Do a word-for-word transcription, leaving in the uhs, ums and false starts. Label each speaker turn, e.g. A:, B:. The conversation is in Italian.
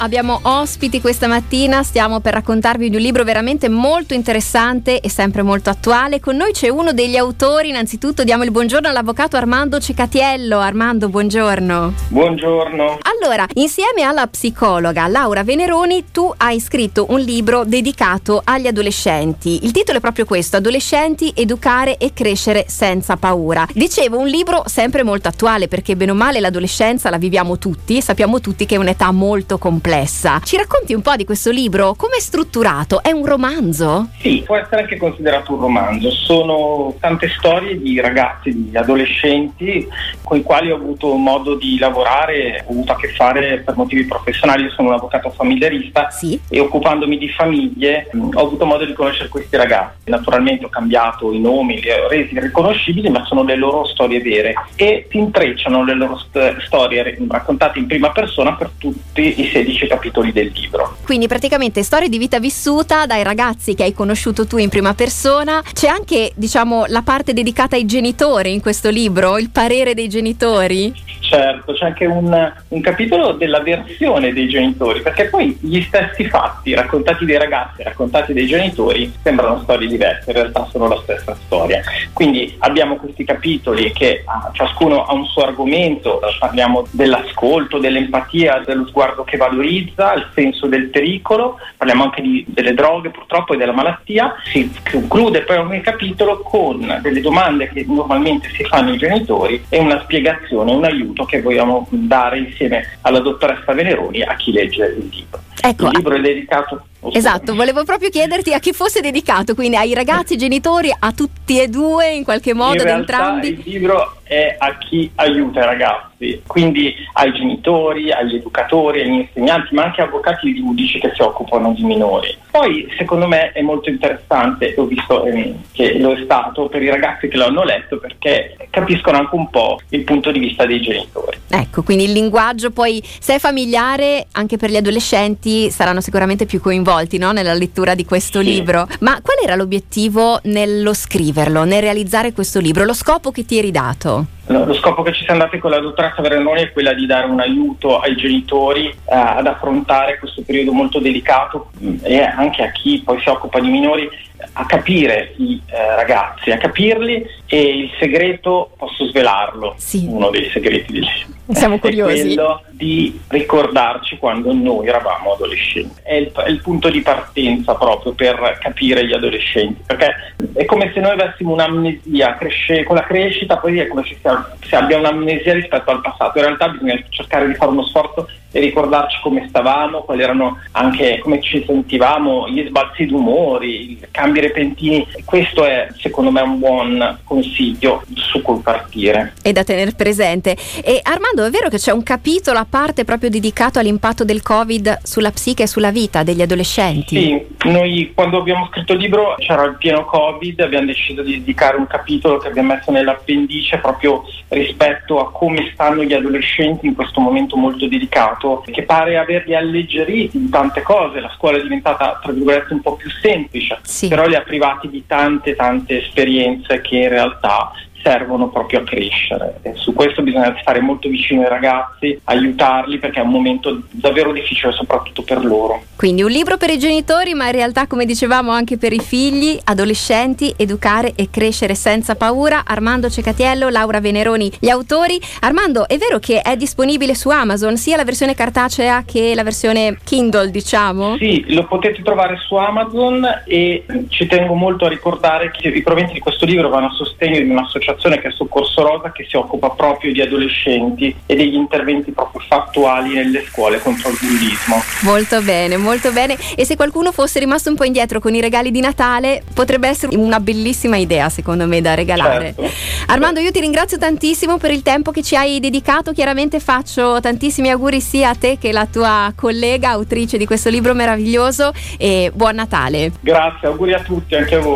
A: Abbiamo ospiti questa mattina, stiamo per raccontarvi di un libro veramente molto interessante e sempre molto attuale. Con noi c'è uno degli autori. Innanzitutto diamo il buongiorno all'avvocato Armando Cecatiello. Armando, buongiorno.
B: Buongiorno.
A: Allora, insieme alla psicologa Laura Veneroni, tu hai scritto un libro dedicato agli adolescenti. Il titolo è proprio questo: Adolescenti, educare e crescere senza paura. Dicevo, un libro sempre molto attuale, perché bene o male l'adolescenza la viviamo tutti e sappiamo tutti che è un'età molto complessa. Ci racconti un po' di questo libro? Come è strutturato? È un romanzo?
B: Sì, può essere anche considerato un romanzo. Sono tante storie di ragazzi, di adolescenti con i quali ho avuto modo di lavorare, ho avuto a che fare per motivi professionali. Io sono un avvocato familiarista,
A: sì,
B: e occupandomi di famiglie mh, ho avuto modo di conoscere questi ragazzi. Naturalmente ho cambiato i nomi, li ho resi riconoscibili, ma sono le loro storie vere e si intrecciano le loro st- storie raccontate in prima persona per tutti i sedici capitoli del libro.
A: Quindi praticamente storie di vita vissuta dai ragazzi che hai conosciuto tu in prima persona. C'è anche, diciamo, la parte dedicata ai genitori in questo libro, il parere dei genitori?
B: Certo, c'è anche un, un capitolo della versione dei genitori, perché poi gli stessi fatti raccontati dai ragazzi, raccontati dai genitori, sembrano storie diverse, in realtà sono la stessa storia. Quindi abbiamo questi capitoli che ah, ciascuno ha un suo argomento, parliamo dell'ascolto, dell'empatia, dello sguardo che valorizza, il senso del pericolo, parliamo anche di, delle droghe purtroppo e della malattia. Si conclude poi ogni capitolo con delle domande che normalmente si fanno i genitori e una spiegazione, un aiuto che vogliamo dare insieme alla dottoressa Veneroni a chi legge il libro.
A: Ecco,
B: il libro è dedicato... Oh,
A: esatto, volevo proprio chiederti a chi fosse dedicato, quindi ai ragazzi, ai genitori, a tutti e due in qualche modo,
B: in
A: ad
B: realtà
A: entrambi?
B: Il libro è a chi aiuta i ragazzi, quindi ai genitori, agli educatori, agli insegnanti, ma anche avvocati e giudici che si occupano di minori. Poi secondo me è molto interessante, ho visto eh, che lo è stato per i ragazzi che l'hanno letto, perché capiscono anche un po' il punto di vista dei genitori.
A: Ecco, quindi il linguaggio poi, se è familiare, anche per gli adolescenti saranno sicuramente più coinvolti, no? Nella lettura di questo
B: Sì.
A: libro. Ma qual era l'obiettivo nello scriverlo, nel realizzare questo libro? Lo scopo che ti eri dato?
B: Lo scopo che ci siamo dati con la dottoressa Verenoni è quella di dare un aiuto ai genitori eh, ad affrontare questo periodo molto delicato mh, e anche a chi poi si occupa di minori, a capire i eh, ragazzi, a capirli, e il segreto, posso svelarlo,
A: sì,
B: uno dei segreti del
A: siamo curiosi,
B: è quello di ricordarci quando noi eravamo adolescenti. È il, è il punto di partenza proprio per capire gli adolescenti, perché è come se noi avessimo un'amnesia, cresce, con la crescita poi è come se si, si abbia un'amnesia rispetto al passato. In realtà bisogna cercare di fare uno sforzo e ricordarci come stavamo, quali erano anche come ci sentivamo, gli sbalzi d'umori, i cambi repentini. Questo è secondo me un buon consiglio su cui partire
A: e da tenere presente. E Armando, è vero che c'è un capitolo a parte proprio dedicato all'impatto del Covid sulla psiche e sulla vita degli adolescenti?
B: Sì, noi quando abbiamo scritto il libro c'era il pieno Covid, abbiamo deciso di dedicare un capitolo che abbiamo messo nell'appendice proprio rispetto a come stanno gli adolescenti in questo momento molto delicato, che pare averli alleggeriti di tante cose. La scuola è diventata, tra virgolette, un po' più semplice,
A: sì,
B: però li ha privati di tante tante esperienze che in realtà servono proprio a crescere, e su questo bisogna stare molto vicino ai ragazzi, aiutarli, perché è un momento davvero difficile soprattutto per loro.
A: Quindi un libro per i genitori, ma in realtà, come dicevamo, anche per i figli, adolescenti, educare e crescere senza paura. Armando Cecatiello, Laura Veneroni, gli autori. Armando, è vero che è disponibile su Amazon sia la versione cartacea che la versione Kindle, diciamo?
B: Sì, lo potete trovare su Amazon, e ci tengo molto a ricordare che i proventi di questo libro vanno a sostegno di un'associazione che è Soccorso Rosa, che si occupa proprio di adolescenti e degli interventi proprio fattuali nelle scuole contro il bullismo.
A: Molto bene, molto bene. E se qualcuno fosse rimasto un po' indietro con i regali di Natale, potrebbe essere una bellissima idea, secondo me, da regalare.
B: Certo.
A: Armando, io ti ringrazio tantissimo per il tempo che ci hai dedicato. Chiaramente faccio tantissimi auguri sia a te che alla tua collega autrice di questo libro meraviglioso, e buon Natale.
B: Grazie, auguri a tutti, anche a voi.